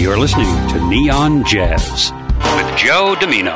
You're listening to Neon Jazz with Joe Domino.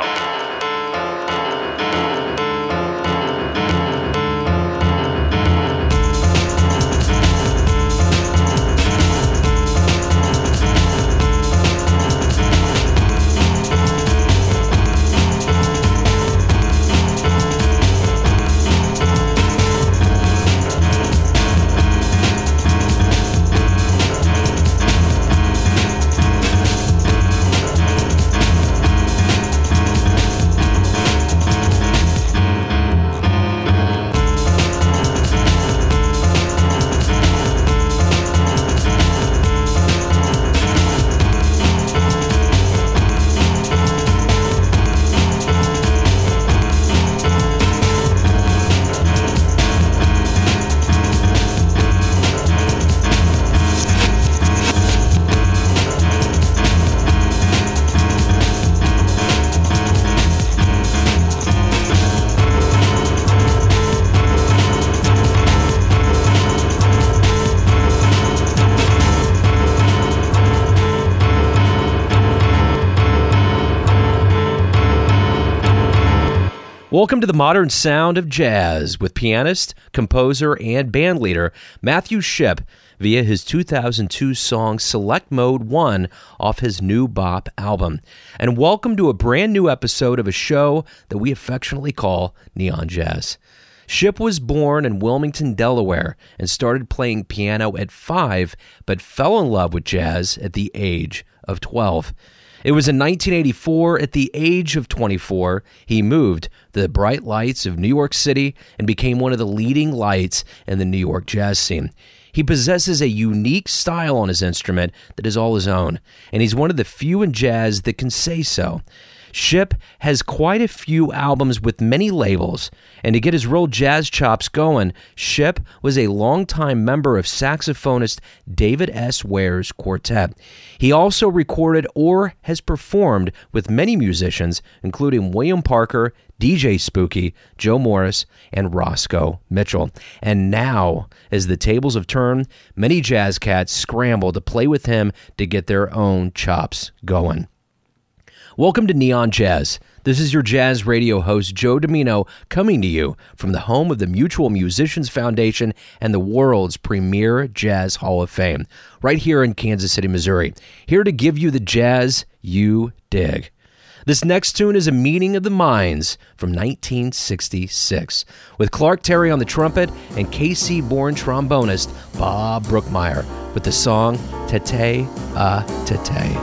Welcome to the modern sound of jazz with pianist, composer, and bandleader Matthew Shipp via his 2002 song Select Mode 1 off his new Bop album. And welcome to a brand new episode of a show that we affectionately call Neon Jazz. Shipp was born in Wilmington, Delaware, and started playing piano at 5, but fell in love with jazz at the age of 12. It was in 1984, at the age of 24, he moved to the bright lights of New York City and became one of the leading lights in the New York jazz scene. He possesses a unique style on his instrument that is all his own, and he's one of the few in jazz that can say so. Shipp has quite a few albums with many labels, and to get his real jazz chops going, Shipp was a longtime member of saxophonist David S. Ware's quartet. He also recorded or has performed with many musicians, including William Parker, DJ Spooky, Joe Morris, and Roscoe Mitchell. And now, as the tables have turned, many jazz cats scramble to play with him to get their own chops going. Welcome to Neon Jazz. This is your jazz radio host, Joe Domino, coming to you from the home of the Mutual Musicians Foundation and the world's premier Jazz Hall of Fame, right here in Kansas City, Missouri. Here to give you the jazz you dig. This next tune is a meeting of the minds from 1966, with Clark Terry on the trumpet and KC-born trombonist Bob Brookmeyer with the song Tete a Tete.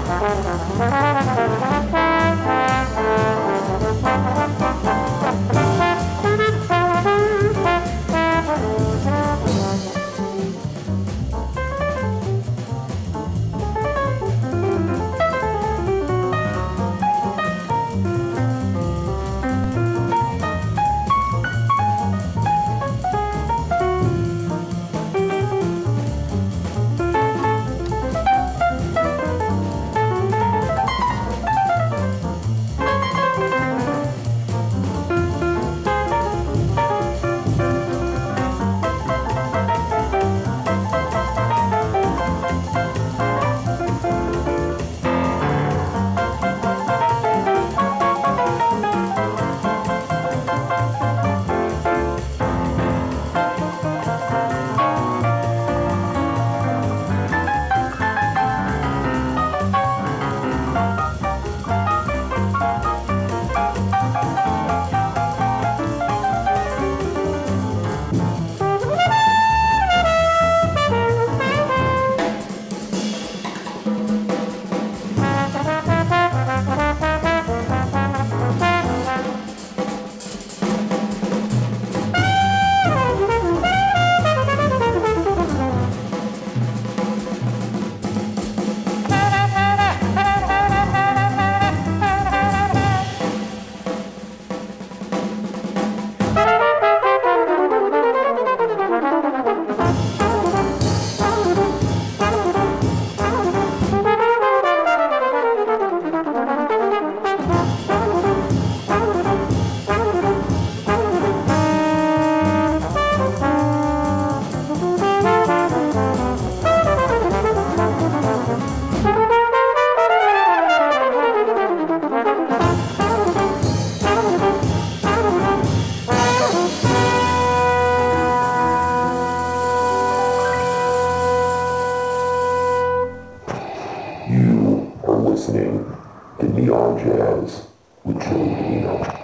listening to Neon Jazz with Joe Dino.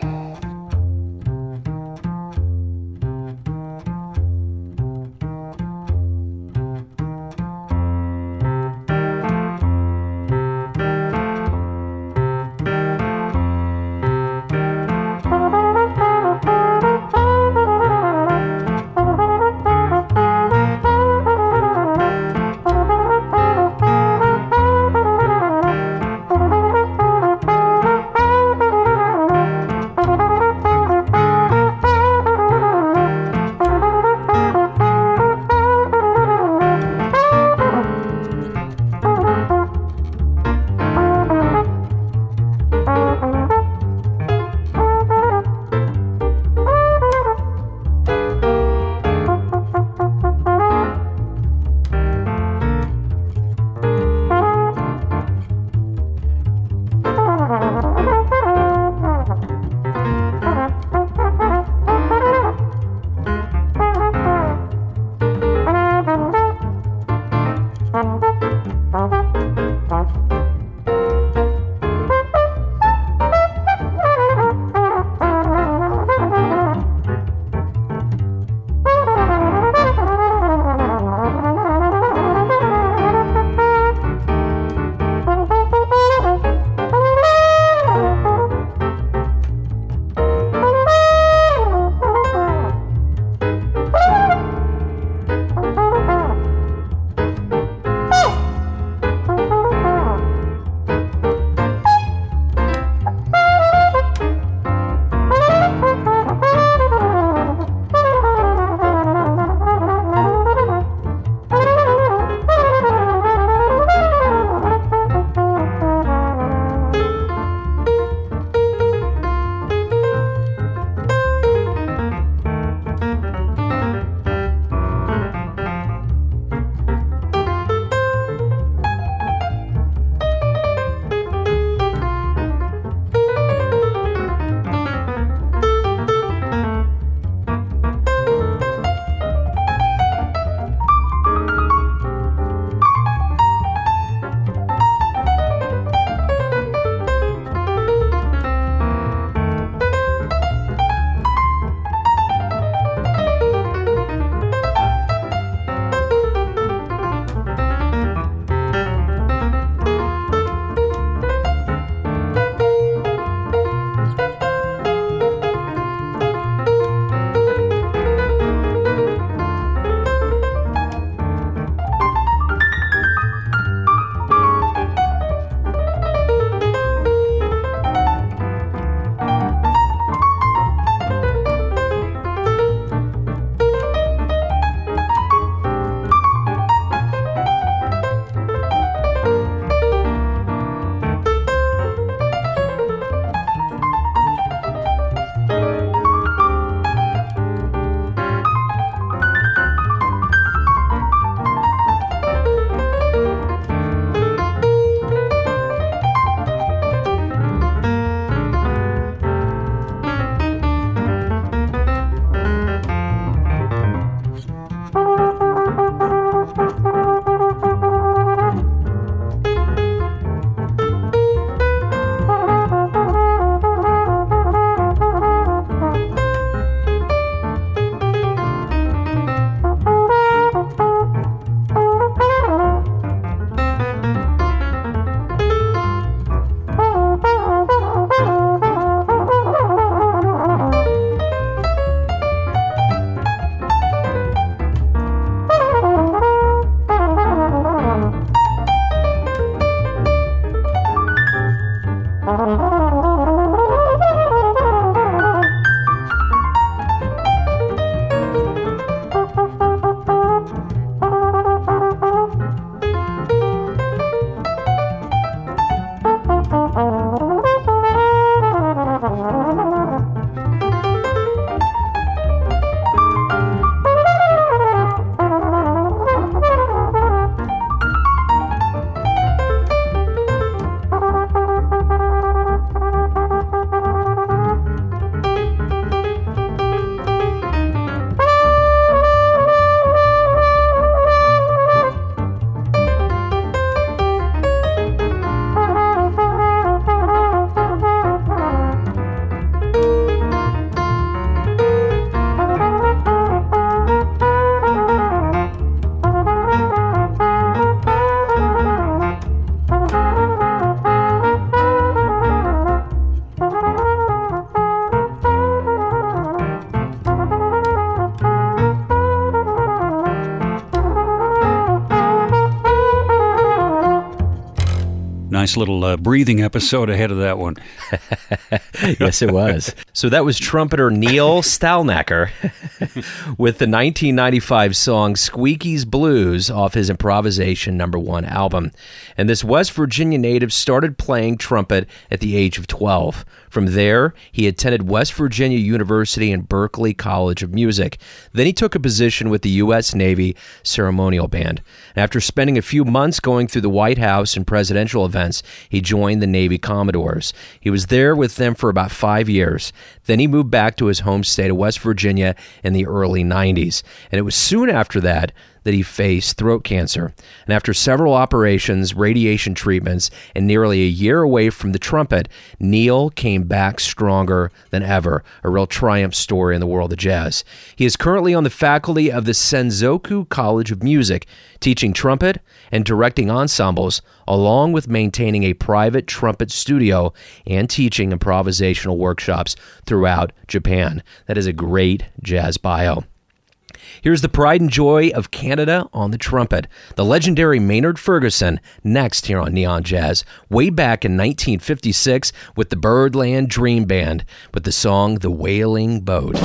nice little breathing episode ahead of that one. Yes, it was. So that was trumpeter Neil Stalnaker with the 1995 song Squeaky's Blues off his Improvisation #1 album. And this West Virginia native started playing trumpet at the age of 12. From there, he attended West Virginia University and Berklee College of Music. Then he took a position with the U.S. Navy Ceremonial Band. After spending a few months going through the White House and presidential events, he joined the Navy Commodores. He was there with them for about 5 years. Then he moved back to his home state of West Virginia in the early 90s. And it was soon after that he faced throat cancer. And after several operations, radiation treatments, and nearly a year away from the trumpet, Neil came back stronger than ever. A real triumph story in the world of jazz. He is currently on the faculty of the Senzoku College of Music, teaching trumpet and directing ensembles, along with maintaining a private trumpet studio and teaching improvisational workshops throughout Japan. That is a great jazz bio. Here's the pride and joy of Canada on the trumpet. The legendary Maynard Ferguson, next here on Neon Jazz, way back in 1956 with the Birdland Dream Band with the song The Wailing Boat.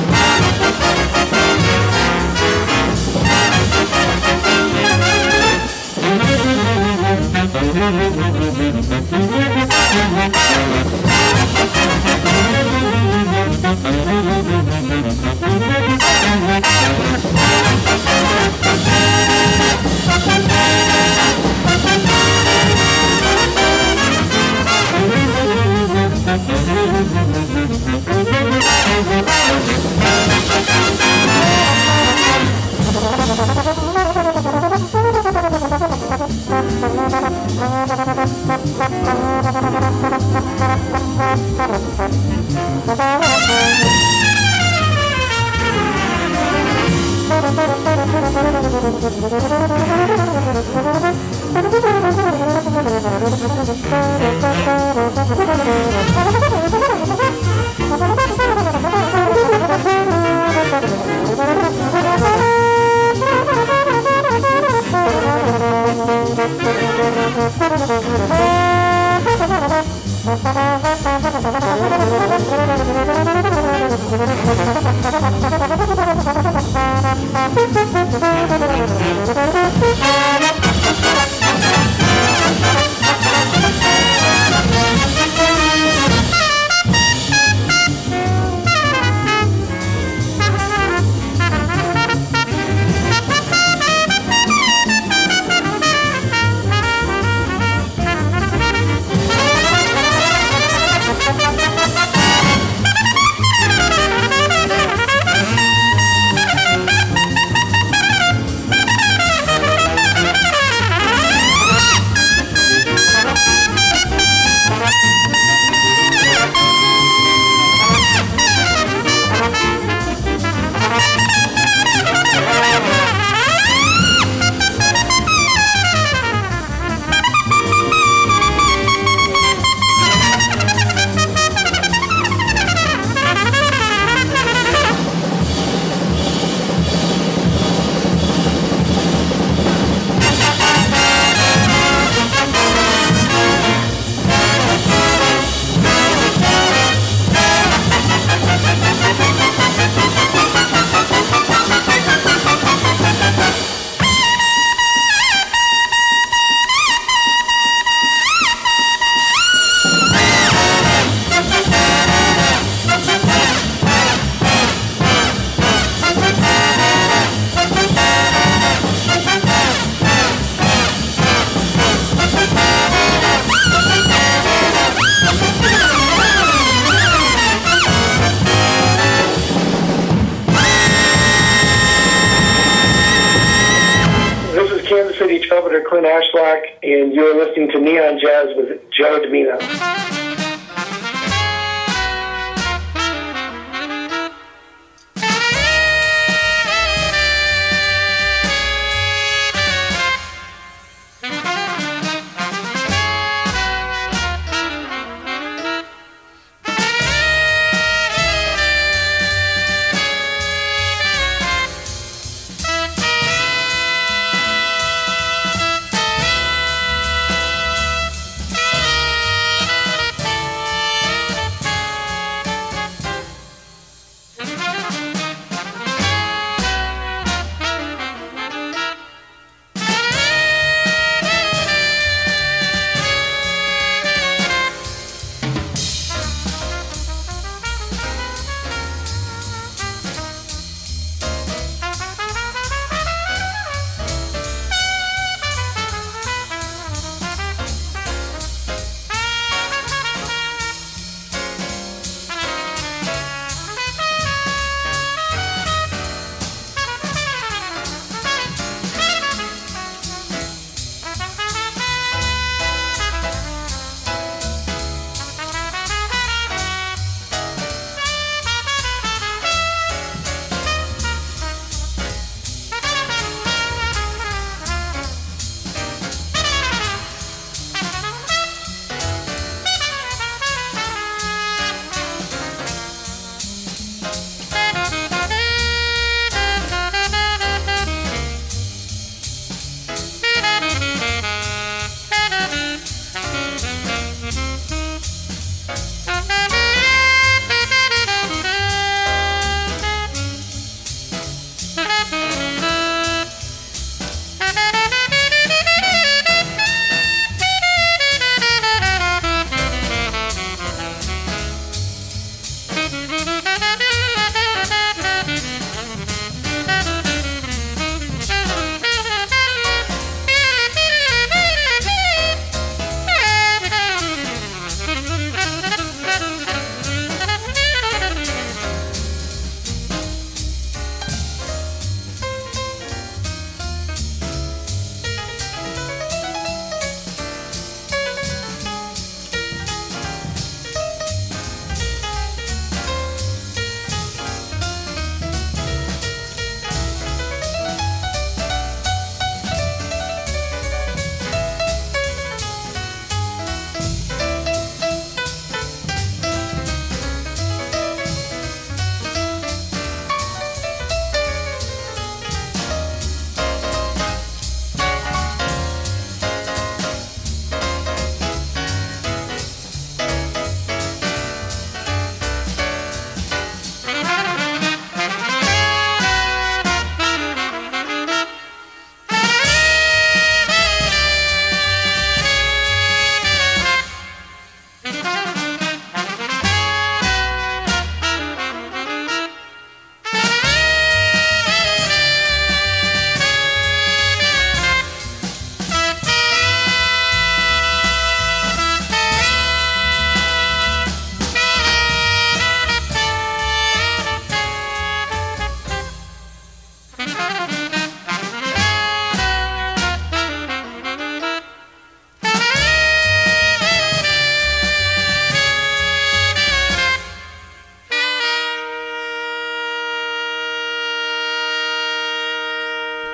Clint Ashlock, and you're listening to Neon Jazz with Joe Domino.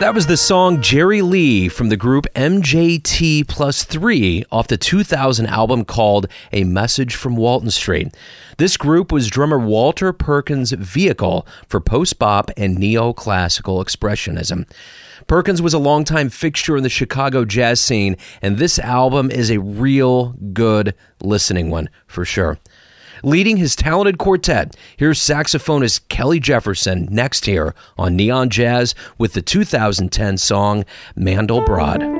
That was the song Jerry Lee from the group MJT Plus 3 off the 2000 album called A Message from Walton Street. This group was drummer Walter Perkins' vehicle for post-bop and neoclassical expressionism. Perkins was a longtime fixture in the Chicago jazz scene, and this album is a real good listening one for sure. Leading his talented quartet, here's saxophonist Kelly Jefferson next here on Neon Jazz with the 2010 song Mandelbrot.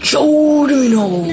Show me now.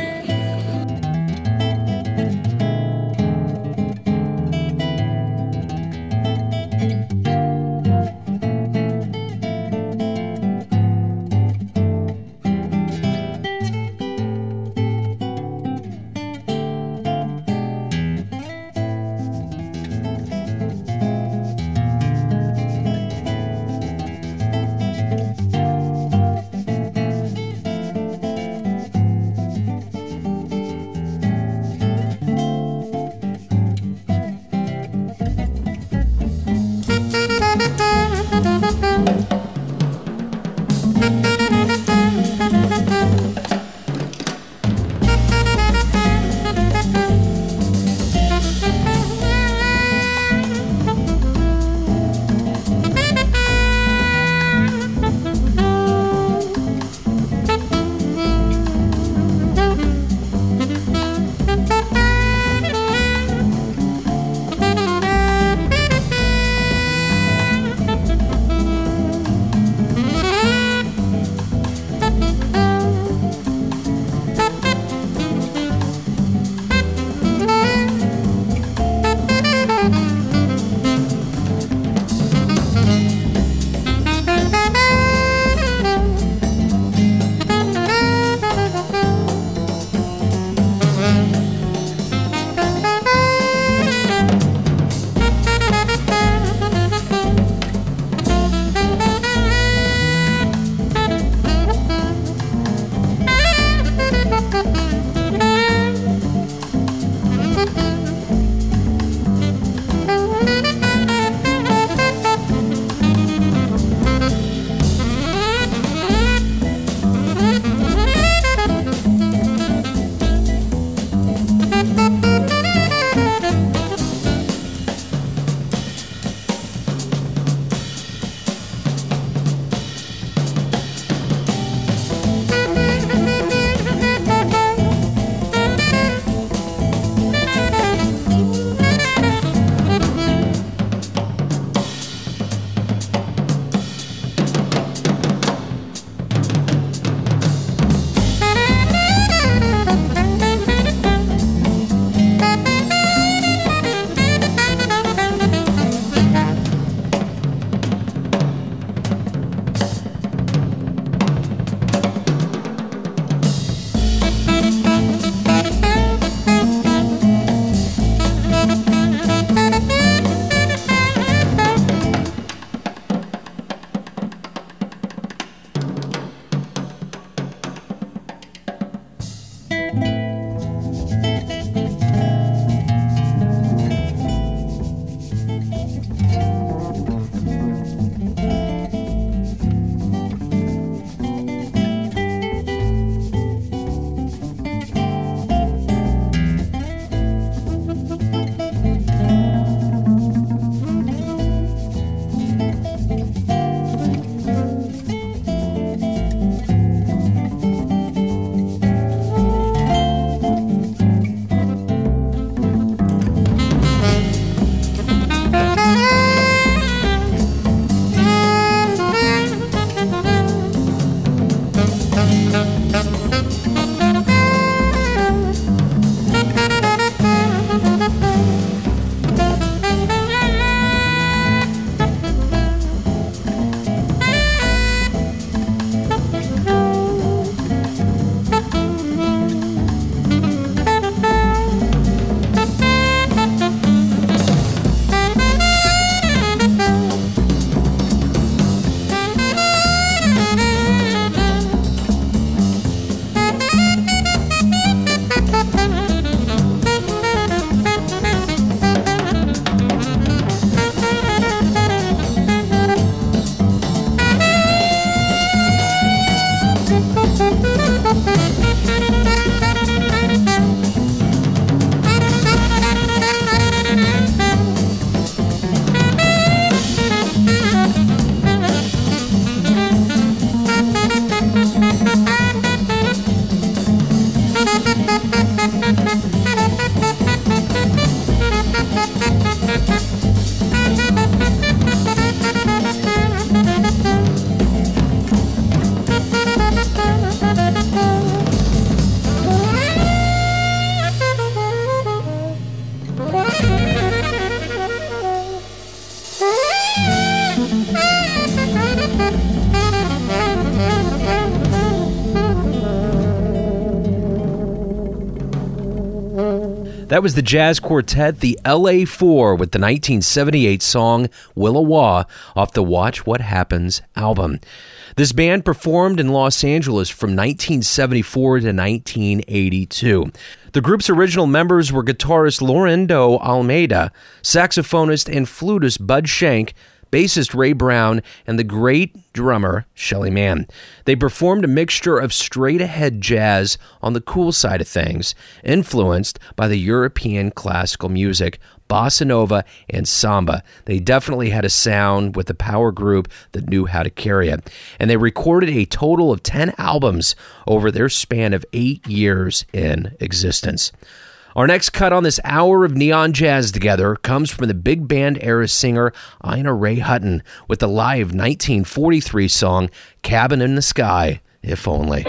That was the jazz quartet, the LA4, with the 1978 song Willa-Wah off the Watch What Happens album. This band performed in Los Angeles from 1974 to 1982. The group's original members were guitarist Laurindo Almeida, saxophonist and flutist Bud Shank, bassist Ray Brown, and the great drummer Shelly Manne. They performed a mixture of straight-ahead jazz on the cool side of things, influenced by the European classical music, bossa nova, and samba. They definitely had a sound with a power group that knew how to carry it. And they recorded a total of 10 albums over their span of 8 years in existence. Our next cut on this hour of Neon Jazz Together comes from the big band era singer Ina Ray Hutton with the live 1943 song Cabin in the Sky, If Only.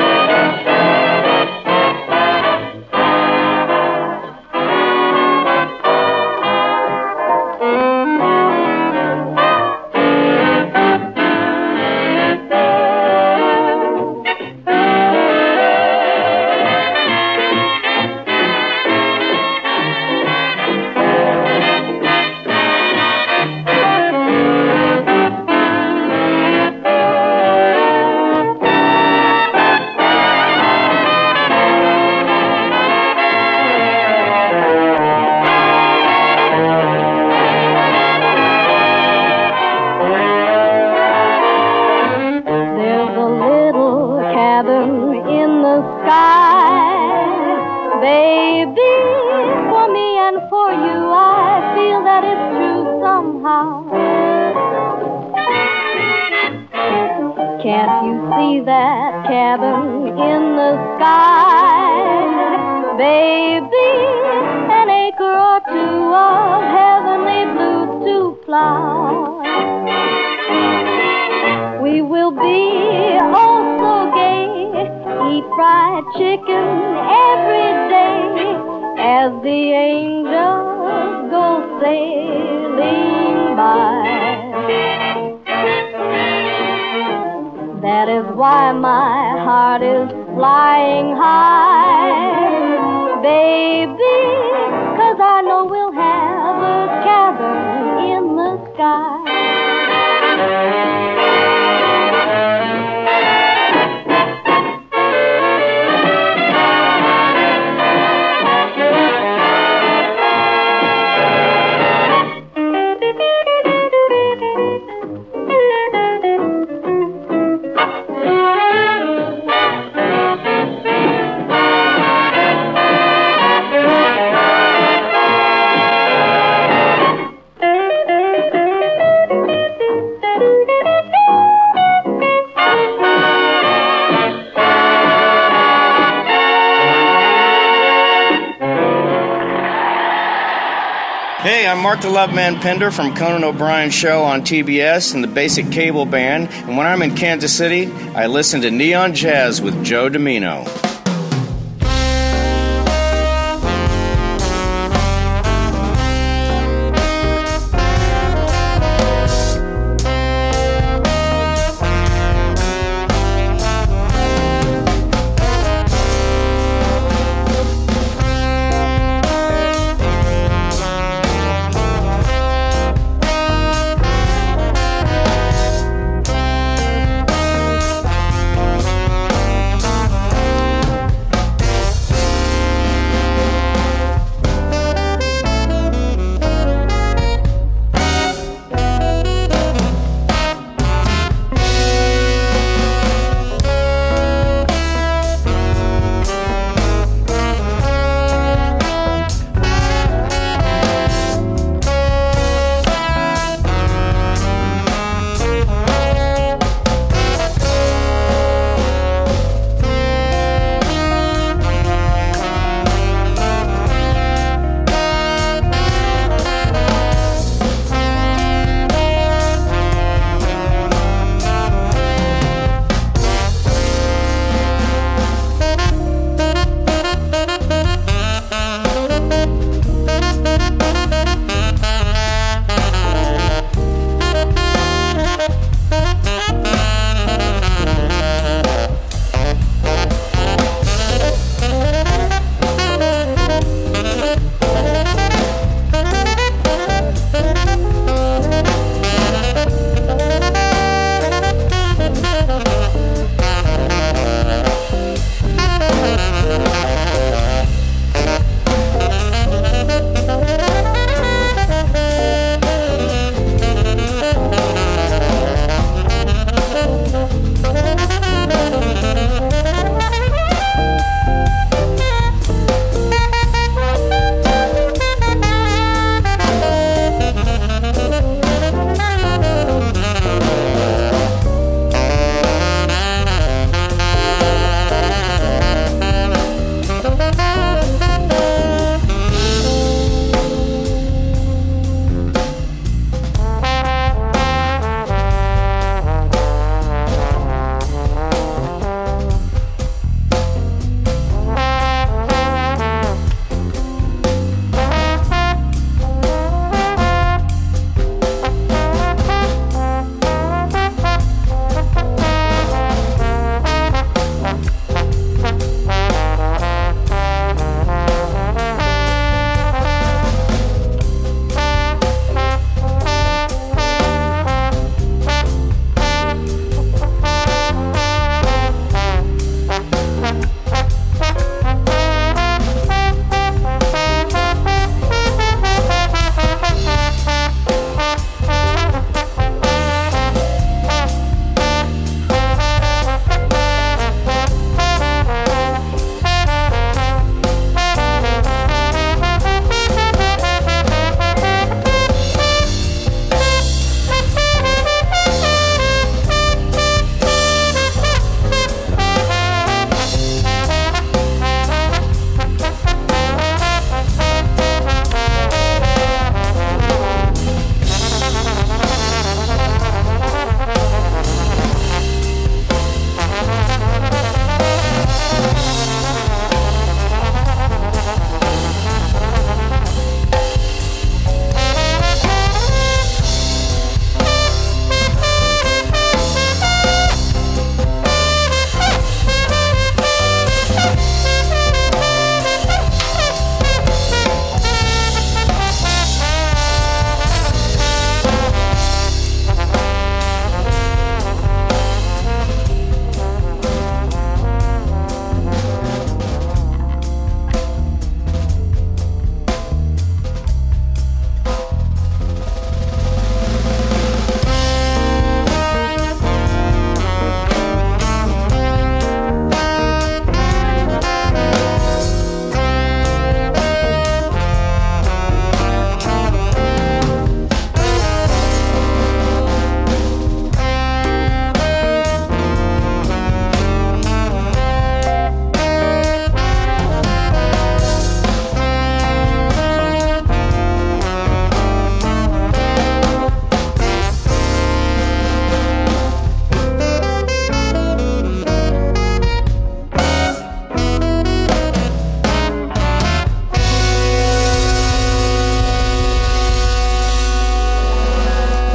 Hey, I'm Mark the Loveman Pender from Conan O'Brien's show on TBS and the Basic Cable Band, and when I'm in Kansas City, I listen to Neon Jazz with Joe Domino.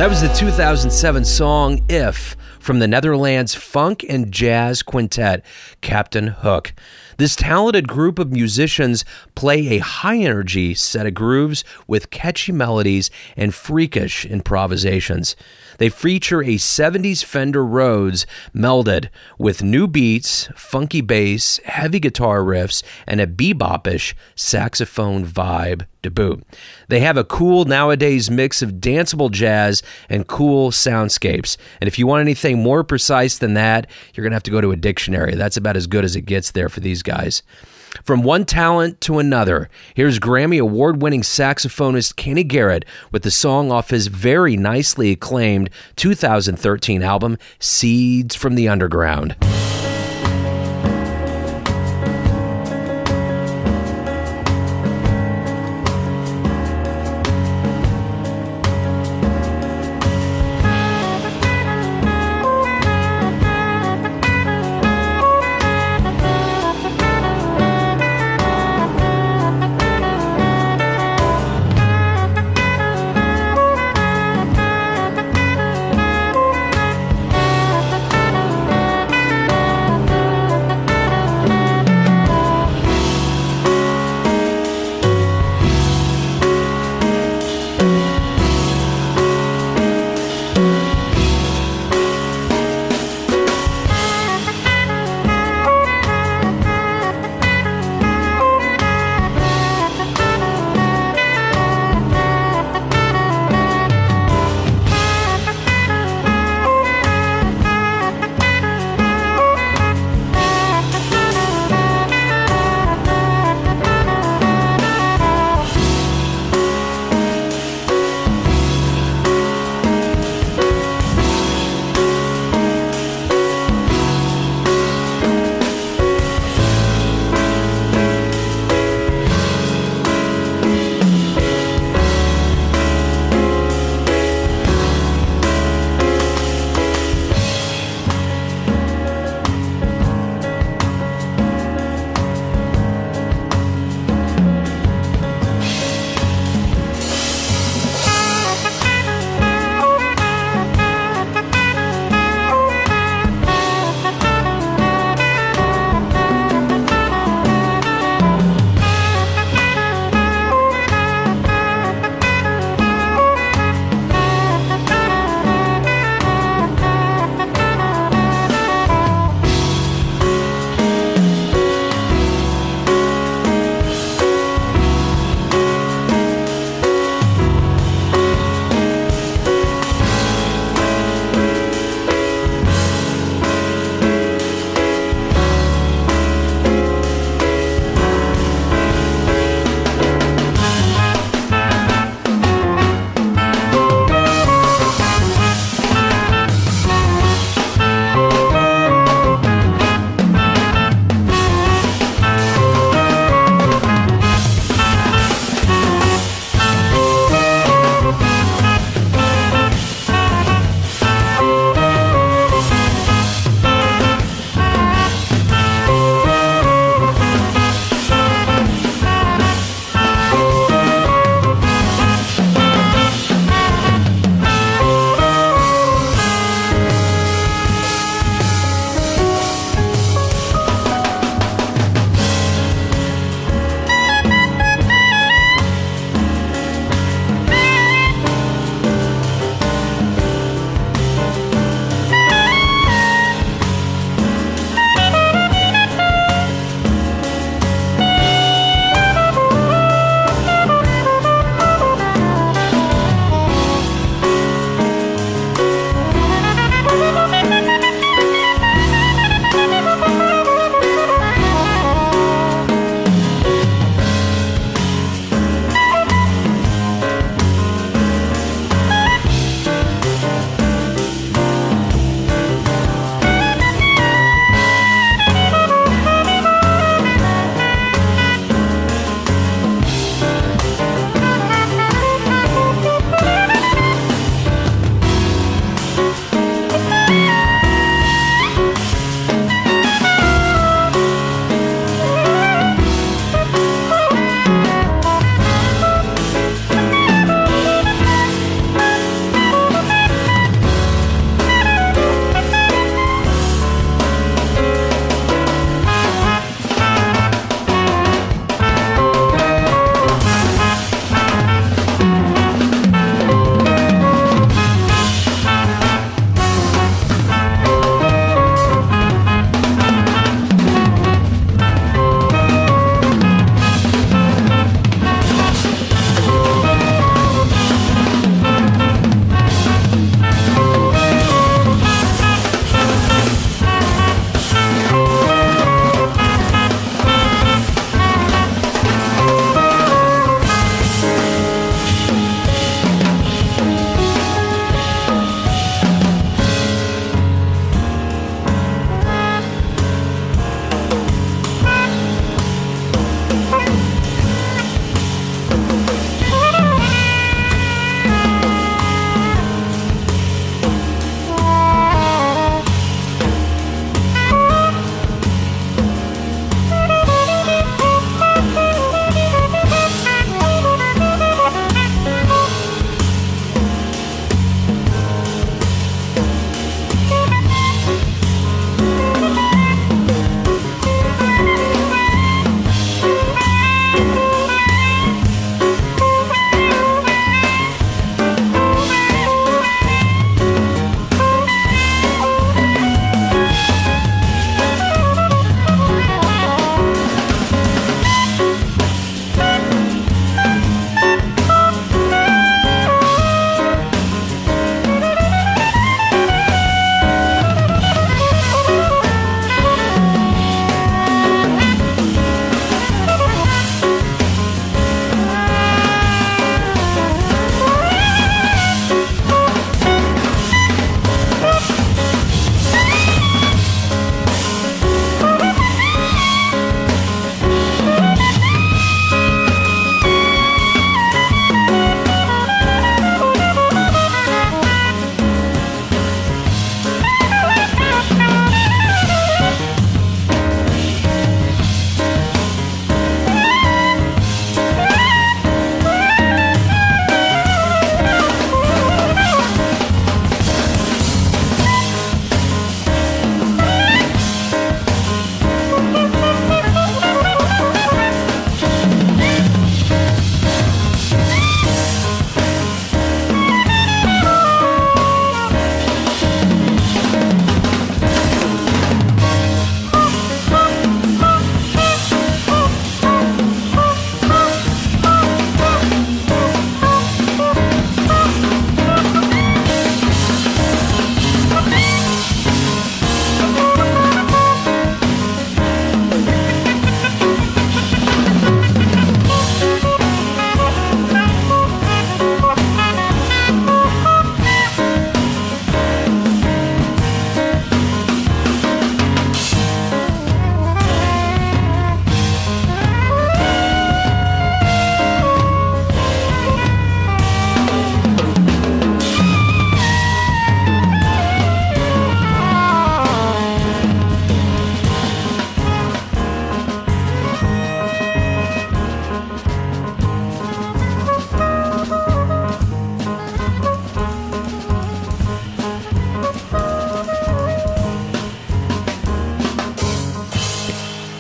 That was the 2007 song If from the Netherlands funk and jazz quintet Captain Hook. This talented group of musicians play a high-energy set of grooves with catchy melodies and freakish improvisations. They feature a 70s Fender Rhodes melded with new beats, funky bass, heavy guitar riffs, and a bebopish saxophone vibe to boot. They have a cool nowadays mix of danceable jazz and cool soundscapes. And if you want anything more precise than that, you're going to have to go to a dictionary. That's about as good as it gets there for these guys. From one talent to another, here's Grammy award-winning saxophonist Kenny Garrett with the song off his very nicely acclaimed 2013 album, Seeds from the Underground.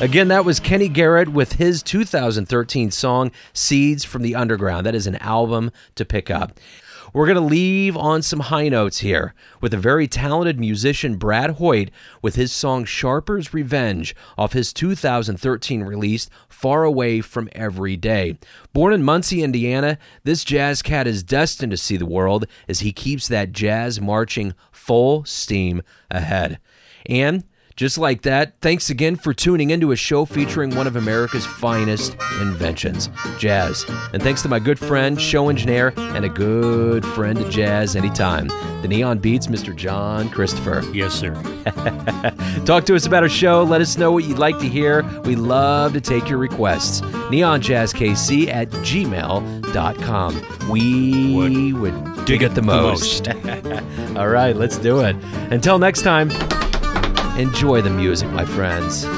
Again, that was Kenny Garrett with his 2013 song, Seeds from the Underground. That is an album to pick up. We're going to leave on some high notes here with a very talented musician, Brad Hoyt, with his song Sharper's Revenge off his 2013 release, Far Away from Every Day. Born in Muncie, Indiana, this jazz cat is destined to see the world as he keeps that jazz marching full steam ahead. And just like that, thanks again for tuning into a show featuring one of America's finest inventions, jazz. And thanks to my good friend, show engineer, and a good friend to jazz anytime, the Neon Beats, Mr. John Christopher. Yes, sir. Talk to us about our show. Let us know what you'd like to hear. We love to take your requests. neonjazzkc@gmail.com. We would dig it the most. All right, let's do it. Until next time, enjoy the music, my friends.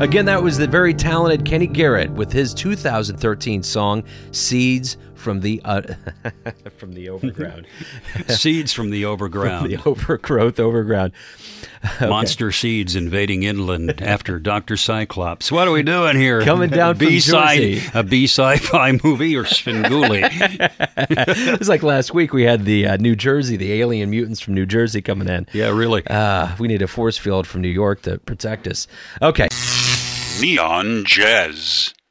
Again, that was the very talented Kenny Garrett with his 2013 song, Seeds from the from the Overground. Seeds from the overground. The overgrowth overground. Okay. Monster seeds invading inland after Dr. Cyclops. What are we doing here? Coming down from Jersey. A B-sci-fi movie or Svengoolie? It was like last week we had the New Jersey, the alien mutants from New Jersey coming in. Yeah, really. We need a force field from New York to protect us. Okay. Neon Jazz.